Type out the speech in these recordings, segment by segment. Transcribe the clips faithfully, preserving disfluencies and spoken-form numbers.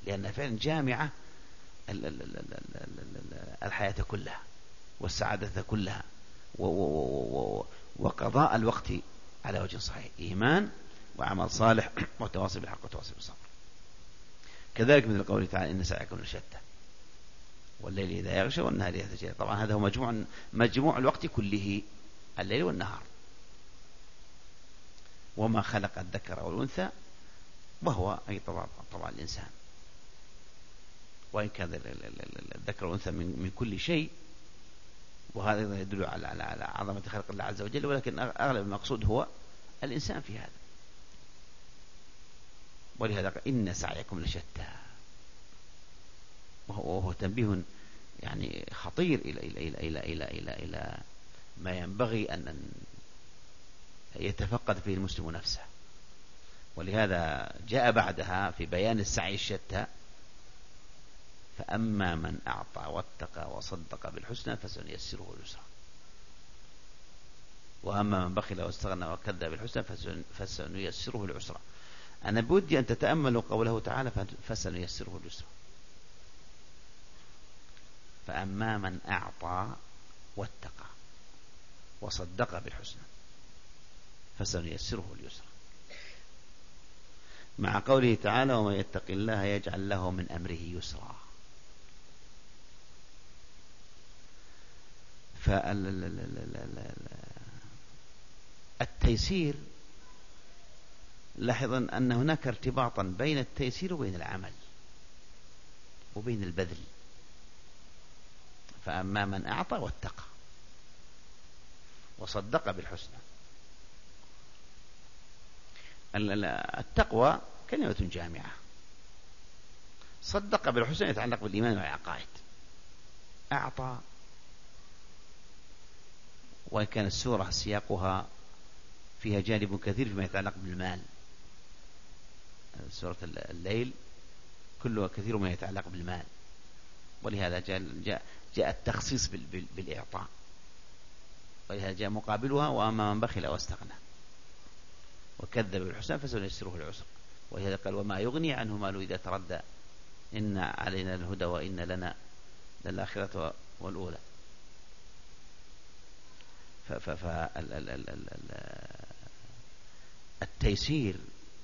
لأنها فعلا جامعة الحياة كلها والسعادة كلها وقضاء الوقت على وجه صحيح، إيمان وعمل صالح وتواصي بالحق وتواصي بالصبر. كذلك من القول تعالى إن سعيكم لشتى والليل إذا يغشى والنهار إذا تجلى. طبعا هذا هو مجموع مجموع الوقت كله، الليل والنهار. وما خلق الذكر والأنثى وهو أي طبعا طبعا الإنسان، وإن كان الذكر والأنثى من من كل شيء، وهذا يدل على على على عظمة خلق الله عز وجل، ولكن أغلب المقصود هو الإنسان في هذا. ولهذا قال إن سعيكم لشتى، وهو تنبيه يعني خطير إلى إلى إلى إلى إلى إلى, إلى ما ينبغي أن يتفقد فيه المسلم نفسه. ولهذا جاء بعدها في بيان السعي الشتى: فأما من أعطى واتقى وصدق بالحسنى فسنيسره اليسرى، وأما من بخل واستغنى وكذب بالحسنى فسنيسره العسرى. أنا بودي أن تتأملوا قوله تعالى فسنيسره اليسرى. فأما من أعطى واتقى وصدق بالحسنى فسنيسره اليسرى، مع قوله تعالى ومن يتق الله يجعل له من أمره يسرا. فالتيسير، لاحظا أن هناك ارتباطا بين التيسير وبين العمل وبين البذل. فأما من أعطى واتقى وصدق بالحسنى. التقوى كلمة جامعة، صدق بالحسنى يتعلق بالإيمان والعقائد، أعطى، وإن كان السورة سياقها فيها جانب كثير فيما يتعلق بالمال. سورة الليل كلها كثير ما يتعلق بالمال، ولهذا جاء, جاء, جاء التخصيص بالإعطاء، ولهذا جاء مقابلها وأما من بخل واستغنى وكذب بالحسنى فسنيسره العسرى. ولهذا قال وما يغني عنه ماله إذا تردى إن علينا الهدى وإن لنا للآخرة والأولى. فالتيسير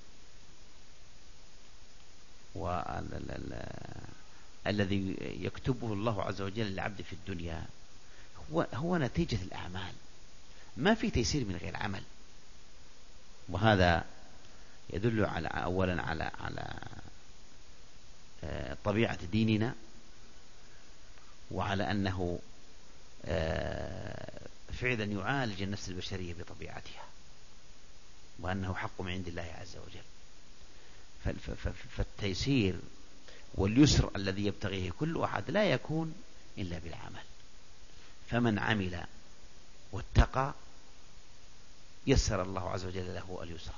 الذي يكتبه الله عز وجل للعبد في الدنيا هو هو نتيجة الأعمال، ما في تيسير من غير عمل. وهذا يدل على أولا على على طبيعة ديننا، وعلى أنه فعلا يعالج النفس البشرية بطبيعتها، وأنه حق من عند الله عز وجل. فالتيسير واليسر الذي يبتغيه كل أحد لا يكون إلا بالعمل. فمن عمل واتقى يسر الله عز وجل له اليسر،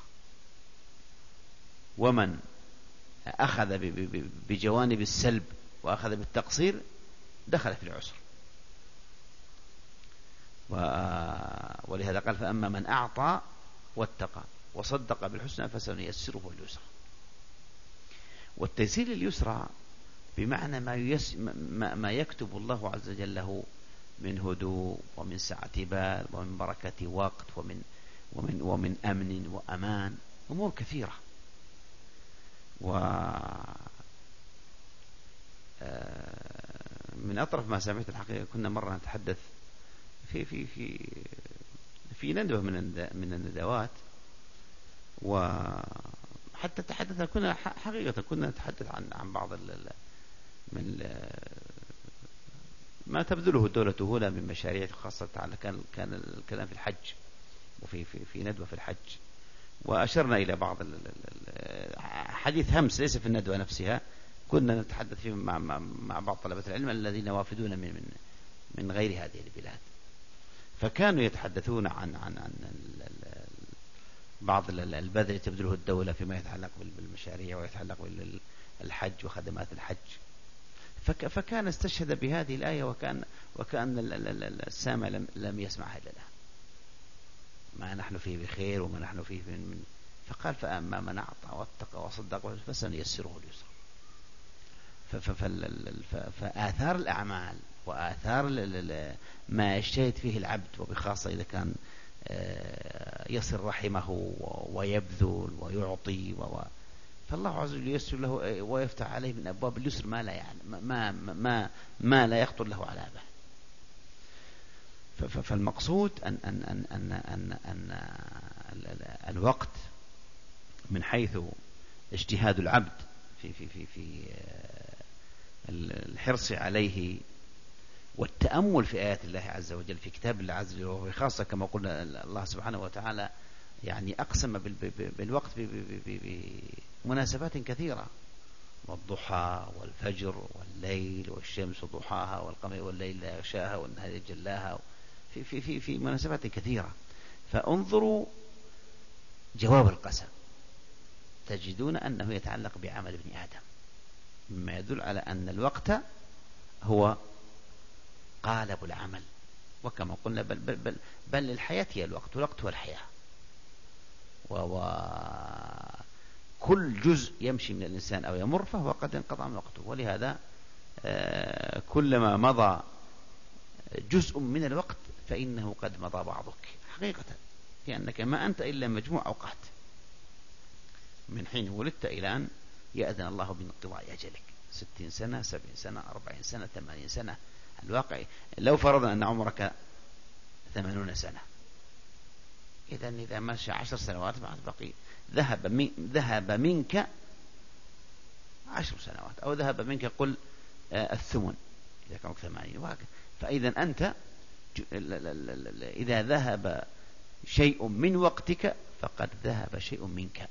ومن أخذ بجوانب السلب وأخذ بالتقصير دخل في العسر. ولهذا قال فأما من أعطى واتقى وصدق بالحسنى فسنيسره اليسرى. والتيسير اليسرى بمعنى ما, يس ما يكتب الله عز وجل له من هدوء ومن سعة بال ومن بركة وقت ومن ومن ومن أمن وأمان، أمور كثيرة. ومن أطرف ما سمعت الحقيقة كنا مرة نتحدث في في في في ندوة من من الندوات، وحتى تحدثنا كنا حقيقة كنا نتحدث عن عن بعض من ما تبذله الدولة هنا من مشاريع خاصة على كان كان الكلام في الحج، وفي في في ندوة في الحج، وأشرنا إلى بعض حديث همس ليس في الندوة نفسها، كنا نتحدث فيه مع مع بعض طلبة العلم الذين وافدون من من من غير هذه البلاد، فكانوا يتحدثون عن عن عن بعض البذل تبذله الدولة فيما يتعلق بالمشاريع ويتعلق بالحج وخدمات الحج. فكان استشهد بهذه الآية وكان وكأن السامع لم لم يسمعها إلا الآن، ما نحن فيه بخير وما نحن فيه من, من فقال فأما من أعطى واتقى وصدق فسنيسره اليسرى. فآثار الأعمال وآثار ما يجتهد فيه العبد، وبخاصة إذا كان يصل رحمه ويبذل ويعطي، فالله عز وجل ييسر له ويفتح عليه من أبواب اليسر ما لا يعني ما ما ما لا يخطر له على بال. فالمقصود أن أن أن أن أن, أن الوقت من حيث اجتهاد العبد في في في في الحرص عليه والتأمل في آيات الله عز وجل في كتاب الله عز وجل، وخاصة كما قلنا الله سبحانه وتعالى يعني أقسم بالوقت بمناسبات كثيرة، والضحى والفجر والليل والشمس وضحاها والقمر والليل يغشاها والنهار جلاها في في في في مناسبات كثيرة. فانظروا جواب القسم تجدون أنه يتعلق بعمل ابن آدم، مما يدل على أن الوقت هو قالب العمل. وكما قلنا بل, بل, بل, بل الحياة هي الوقت، والوقت هو الحياة، وكل جزء يمشي من الإنسان أو يمر فهو قد انقطع من وقته. ولهذا كلما مضى جزء من الوقت فإنه قد مضى بعضك حقيقة، لأنك ما أنت إلا مجموع أوقات من حين ولدت إلى أن يأذن الله بانقضاء أجلك، ستين سنة، سبعين سنة، أربعين سنة، ثمانين سنة. الواقع لو فرضنا أن عمرك ثمانون سنة، إذا إذا مشى عشر سنوات بعد بقي ذهب من ذهب منك عشر سنوات، أو ذهب منك قل الثمن إذا كانوا ثمانين. فإذا أنت إذا ذهب شيء من وقتك فقد ذهب شيء منك،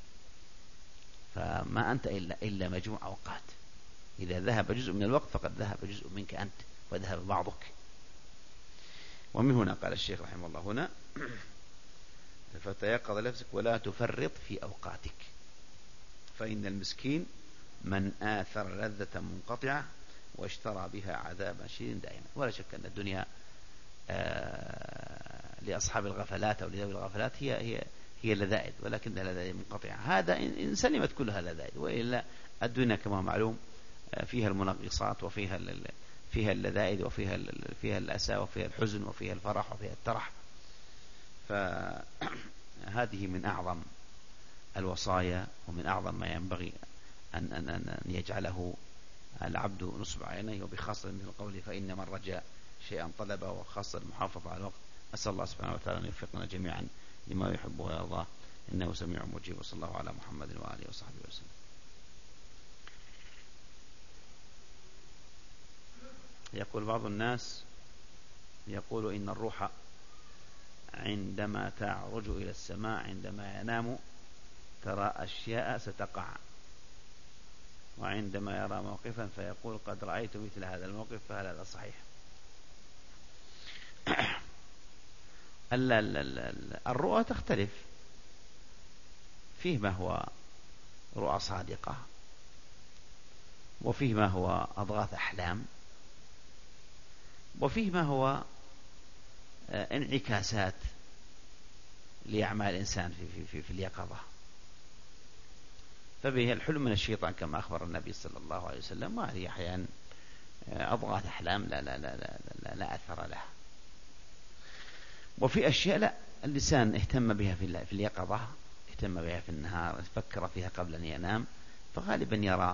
فما أنت إلا, إلا مجموع أوقات. إذا ذهب جزء من الوقت فقد ذهب جزء منك أنت وذهب بعضك. ومن هنا قال الشيخ رحمه الله هنا فتيقظ نفسك ولا تفرط في أوقاتك، فإن المسكين من آثر لذة منقطعة واشترى بها عذابا شديدا دائما. ولا شك أن الدنيا آه لأصحاب الغفلات أو لذوي الغفلات هي هي هي اللذائذ، ولكن اللذائذ منقطعة. هذا إن سلمت كلها اللذائذ، وإلا الدنيا كما معلوم فيها المنغصات وفيها فيها اللذائذ وفيها فيها الأسى وفيها الحزن وفيها الفرح وفيها الترح. فهذه من أعظم الوصايا ومن أعظم ما ينبغي أن أن أن يجعله العبد نصب عينيه، وبخاصة من قوله فإن من رجا شيئا طلبه، وخاصة المحافظة على الوقت. أسأل الله سبحانه وتعالى أن يوفقنا جميعا لما يحبه ويرضاه، إنه سميع مجيب. وصلى الله على محمد وآله وصحبه وسلم. يقول بعض الناس يقول إن الروح عندما تعرج إلى السماء عندما ينام ترى أشياء ستقع، وعندما يرى موقفا فيقول قد رأيت مثل هذا الموقف، فهل هذا صحيح؟ الرؤى تختلف، فيه ما هو رؤى صادقة، وفيه ما هو أضغاث أحلام، وفيه ما هو انعكاسات لأعمال الإنسان في, في, في, في اليقظة. فبه الحلم من الشيطان كما أخبر النبي صلى الله عليه وسلم، وهذه أحيانا أضغاث أحلام لا, لا, لا, لا, لا, لا أثر لها. وفي أشياء لا اللسان اهتم بها في, في اليقظة، اهتم بها في النهار، فكر فيها قبل أن ينام، فغالبا يرى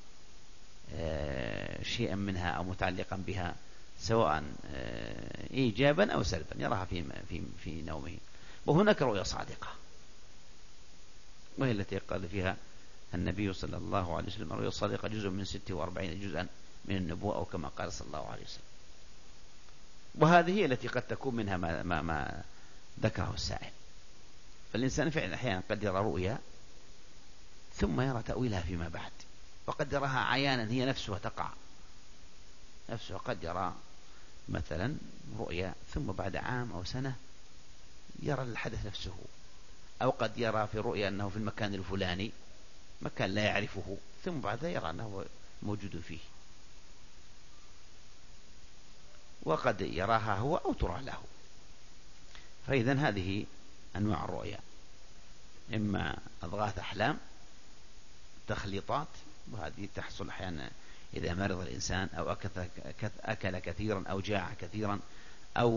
شيئا منها أو متعلقا بها سواء إيجابا أو سلبا يراها في, في, في نومه. وهناك رؤيا صادقة، وهي التي قال فيها النبي صلى الله عليه وسلم الرؤيا الصادقة جزء من ستة وأربعين جزءا من النبوة، أو كما قال صلى الله عليه وسلم. وهذه هي التي قد تكون منها ما, ما, ما ذكره السائل. فالإنسان فعلا أحيانا قد يرى رؤيا ثم يرى تأويلها فيما بعد، وقد يراها عيانا هي نفسها تقع نفسه. قد يرى مثلا رؤيا ثم بعد عام أو سنة يرى الحدث نفسه، أو قد يرى في رؤيا أنه في المكان الفلاني مكان لا يعرفه، ثم بعد يرى أنه موجود فيه، وقد يراها هو أو ترى له. فإذا هذه أنواع الرؤيا، إما أضغاث أحلام، تخليطات وهذه تحصل أحيانا إذا مرض الإنسان أو أكل كثيرا أو جاع كثيرا، أو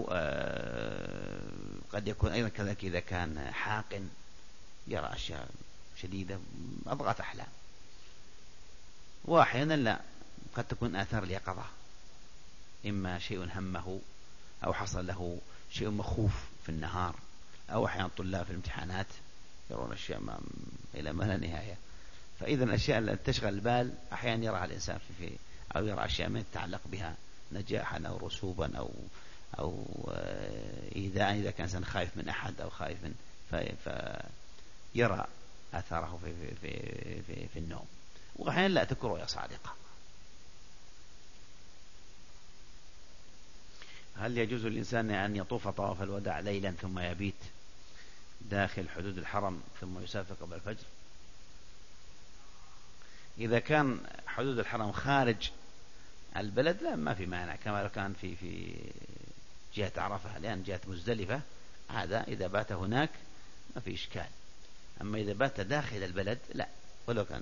قد يكون أيضا كذلك إذا كان حاقن يرى أشياء شديدة أضغط أحلام. وأحيانا لا، قد تكون آثار اليقظة، إما شيء همه أو حصل له شيء مخوف في النهار، أو أحيانا طلاب في الامتحانات يرون أشياء ما إلى ما لا نهاية. فإذا الأشياء التي تشغل البال أحيانا يراها الإنسان في, في أو يرى أشياء ما تتعلق بها نجاحا أو رسوبا أو أو إيذاء إذا كان إنسان خايف من أحد أو خايف من فيرى آثاره في, في, في, في, في النوم. وأحيانا لا تكون رؤيا صادقة. هل يجوز للإنسان أن يطوف طواف الوداع ليلا ثم يبيت داخل حدود الحرم ثم يسافر قبل الفجر؟ إذا كان حدود الحرم خارج البلد لا، ما في مانع، كما لو كان في في جهة عرفة، لأن جهة مزدلفة هذا إذا بات هناك ما في إشكال. أما إذا بات داخل البلد لا، ولو كان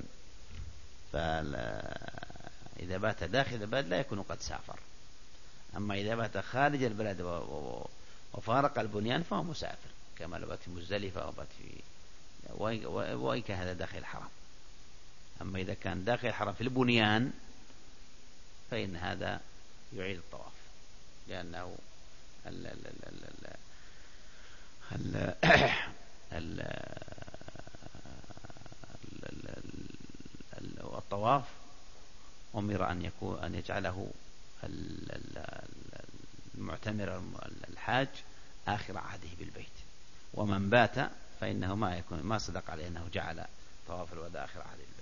فإذا بات داخل البلد لا يكون قد سافر. أما إذا بات خارج البلد وفارق البنيان فهو مسافر، كما لو بات في مزدلفة أو بات في وإن كان هذا داخل الحرم. أما إذا كان داخل الحرم في البنيان فإن هذا يعيد الطواف، لأنه ال ال ال ال ال ال الطواف أمر أن يكون أن يجعله المعتمر الحاج آخر عهده بالبيت، ومن بات فإنه ما يكون ما صدق عليه أنه جعل طواف الوداع آخر عهده بالبيت.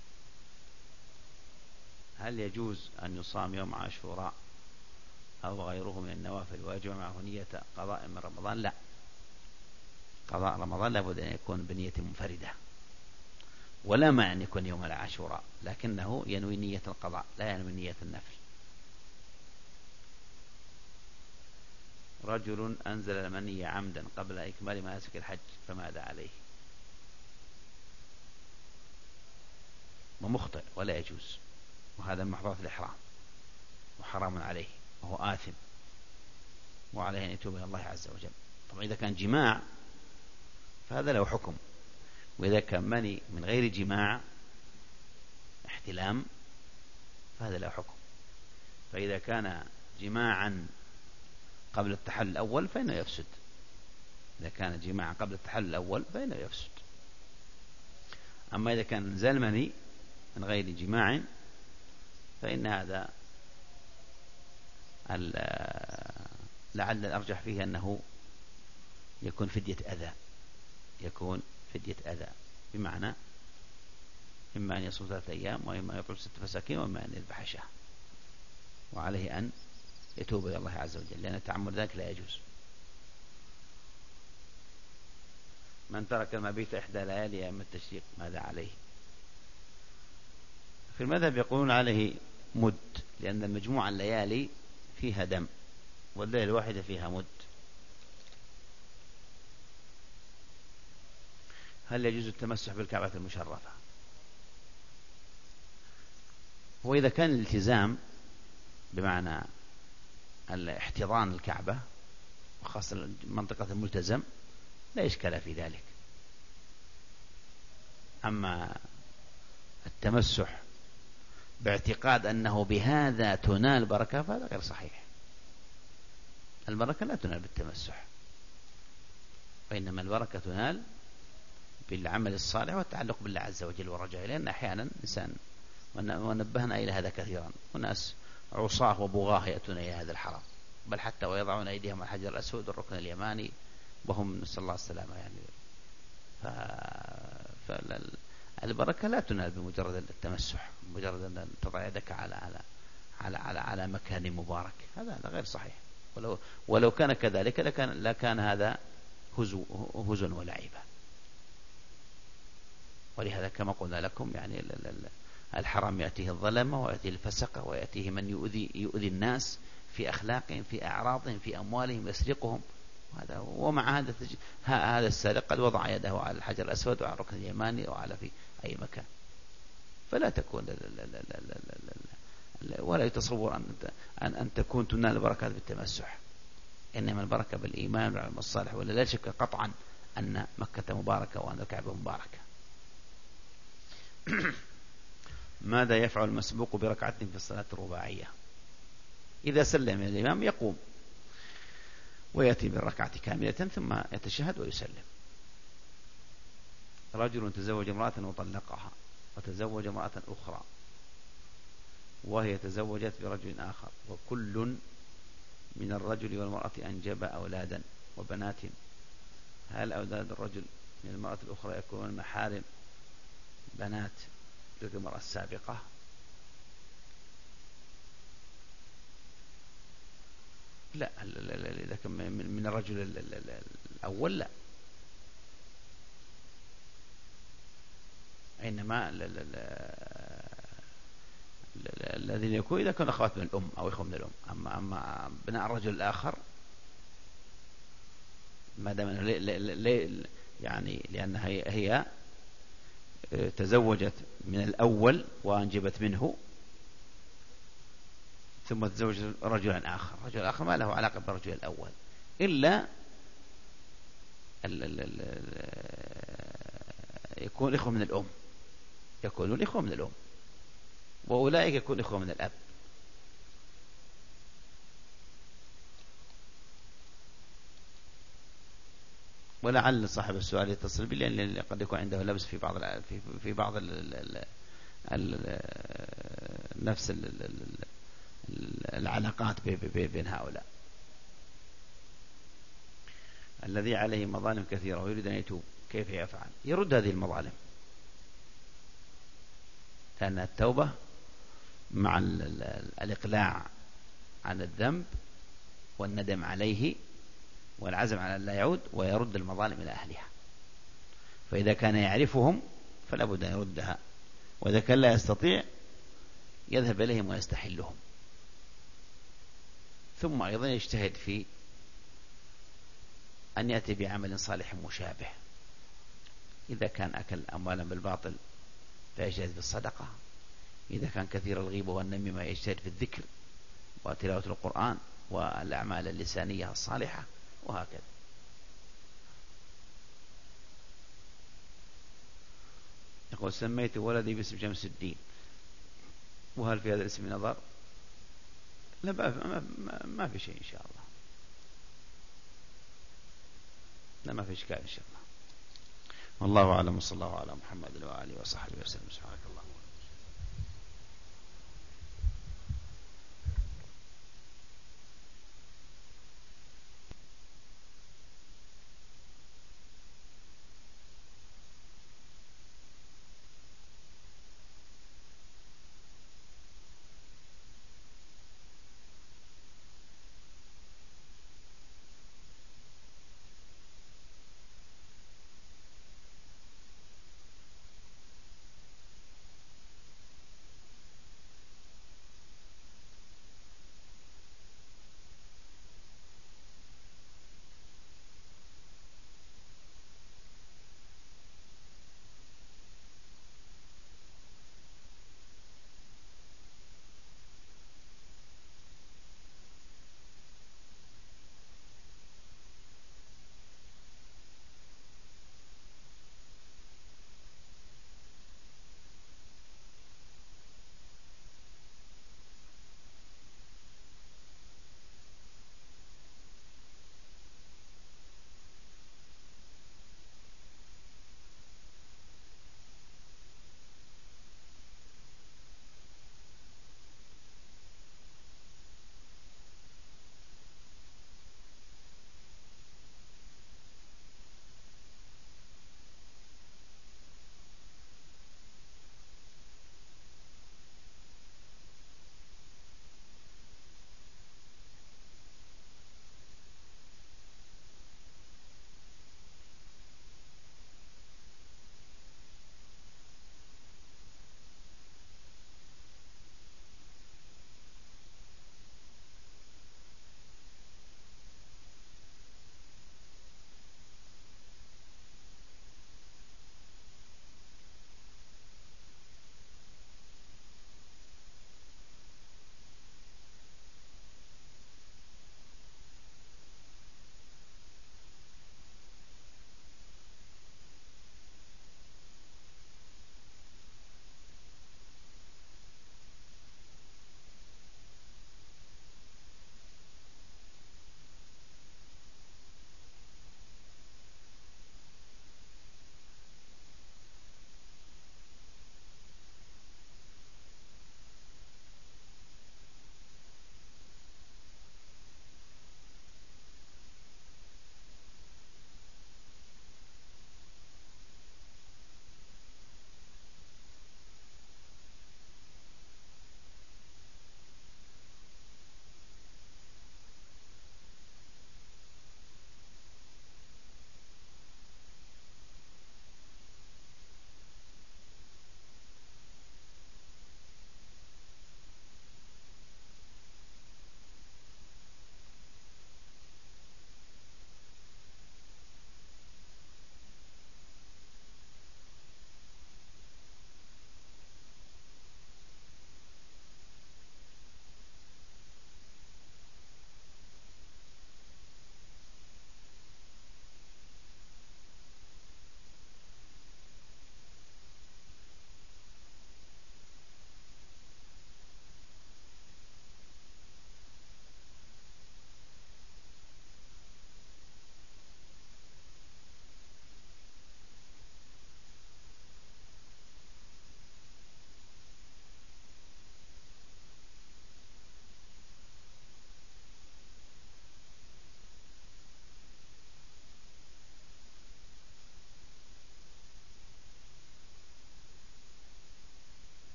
هل يجوز أن يصام يوم عاشوراء أو غيره من النوافل ويجب معه نية قضاء من رمضان؟ لا، قضاء رمضان لابد أن يكون بنية منفردة، ولا معنى أن يكون يوم العاشوراء، لكنه ينوي نية القضاء لا ينوي نية النفل. رجل أنزل المني عمدا قبل إكمال مناسك الحج فماذا عليه؟ ومخطئ ولا يجوز، وهذا من محظورات الإحرام وحرام عليه وهو آثم، وعليه أن يتوب إلى الله عز وجل. طبعا إذا كان جماع فهذا له حكم، وإذا كان مني من غير جماع احتلام فهذا له حكم. فإذا كان جماعا قبل التحلل الأول فإنه يفسد، إذا كان جماعا قبل التحلل الأول فإنه يفسد. أما إذا كان نزال مني من غير جماع فإن هذا لعل الأرجح فيه أنه يكون فدية أذى، يكون فدية أذى بمعنى إما أن يصوم ثلاثة أيام وإما أن يطعم ست مساكين وإما أن يذبح شاة، وعليه أن يتوب إلى الله عز وجل، لأن تعمد ذلك لا يجوز. من ترك المبيت إحدى ليالي أيام التشريق ماذا عليه؟ في المذهب يقولون عليه مد، لأن المجموعة الليالي فيها دم والليلة الواحدة فيها مد. هل يجوز التمسح بالكعبة المشرفة؟ وإذا كان الالتزام بمعنى الاحتضان الكعبة وخاصة منطقة الملتزم لا إشكال في ذلك. أما التمسح باعتقاد أنه بهذا تنال بركة فهذا غير صحيح. البركة لا تنال بالتمسح، وإنما البركة تنال بالعمل الصالح والتعلق بالله عز وجل والرجاء، لأن أحيانا إنسان، ونبهنا إلى هذا كثيرا، وناس عصاه وبغاه يأتون إلى هذا الحرم، بل حتى ويضعون أيديهم على الحجر الأسود والركن اليماني وهم نسأل الله السلامة. يعني فالبركة لا تنال بمجرد التمسح، بمجرد أن تضع يدك على على على على, على مكان مبارك، هذا غير صحيح. ولو ولو كان كذلك لكان لكان هذا هزو هزو ولعبة. ولهذا كما قلنا لكم يعني الحرم يأتيه الظلمة ويأتيه الفسقة ويأتيه من يؤذي يؤذي الناس في أخلاقهم في أعراضهم في أموالهم يسرقهم. هذا ومع هذا هذا السارق قد وضع يده على الحجر الأسود وعلى الركن اليماني وعلى في أي مكان. فلا تكون لا لا لا لا لا لا لا لا ولا يتصور أن أن أن تكون تنال البركات بالتمسح، إنما البركة بالإيمان والعمل الصالح. ولا لا شك قطعا أن مكة مباركة وأن الكعبة مباركة. ماذا يفعل المسبوق بركعة في الصلاة الرباعية؟ إذا سلم الإمام يقوم ويأتي بالركعة كاملة ثم يتشهد ويسلم. رجل تزوج امرأة وطلقها وتزوج امرأة أخرى وهي تزوجت برجل آخر، وكل من الرجل والمرأة أنجب أولادا وبنات، هل أولاد الرجل من المرأة الأخرى يكونون محارم بنات تلك المرأة السابقة؟ لا، إذا كان من الرجل الأول لا، إنما الذين يكون إذا كانوا أخوات من الأم أو إخوة من الأم. أما أما بناء الرجل الآخر ما دام يعني لأنها هي تزوجت من الأول وأنجبت منه ثم تزوجت رجلا آخر، رجل آخر ما له علاقة بالرجل الأول إلا ال ال ال يكون إخوة من الأم، يكونون إخوة من الأم، وأولئك يكون إخوة من الأب. ولعل صاحب السؤال يتصل بي لأن قد يكون عنده لبس في بعض في في بعض ال ال ال نفس ال العلاقات بين هؤلاء. الذي عليه مظالم كثيرة ويريد أن يتوب كيف يفعل؟ يرد هذه المظالم، لأن التوبة مع الإقلاع عن الذنب والندم عليه والعزم على أن لا يعود، ويرد المظالم إلى أهلها. فإذا كان يعرفهم فلا بد أن يردها، وإذا كان لا يستطيع يذهب إليهم ويستحلهم، ثم أيضا يجتهد في أن يأتي بعمل صالح مشابه. إذا كان أكل أموالا بالباطل فيجتهد في الصدقة، إذا كان كثير الغيبة والنميمة يجتهد في الذكر وتلاوة القرآن والأعمال اللسانية الصالحة، وهكذا. يقول سميت ولدي باسم شمس الدين، وهل في هذا الاسم نظر؟ لا، ما, ما, ما في شيء إن شاء الله، لا ما في إشكال إن شاء الله. والله أعلم، وصلى الله على محمد وآله وصحبه وسلم. سبحانك اللهم